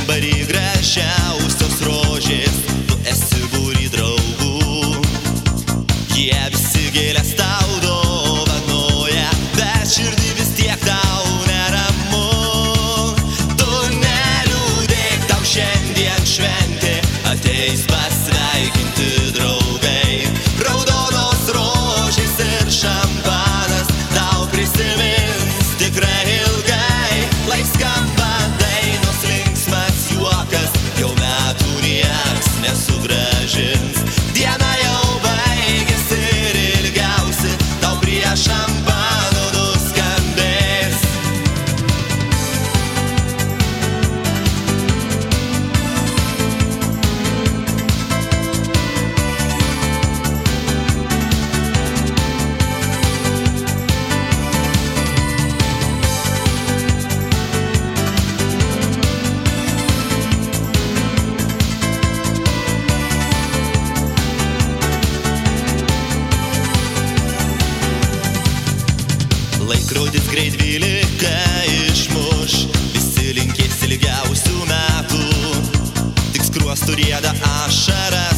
kambarį gražiausios rožės, tu esi būry draugų. Jie visi gėlės tau dovanoja, bet širdį vis tiek tau neramu. Tu neliūdėk, tau šiandien šventė, ateis pasveikinti draugai. Raudonos rožės ir šampanas tau prisimins tikrai ilgai. Lai skamba dainos, linksmas juokas, jau metų nieks nesugrąžins. Diena jau baigėsi ir ilgiausi tau prie šampano nuskambės. Laikrodis greit 12 išmuš, visi linkės ilgiausių metų, tik skruostų rieda ašaras.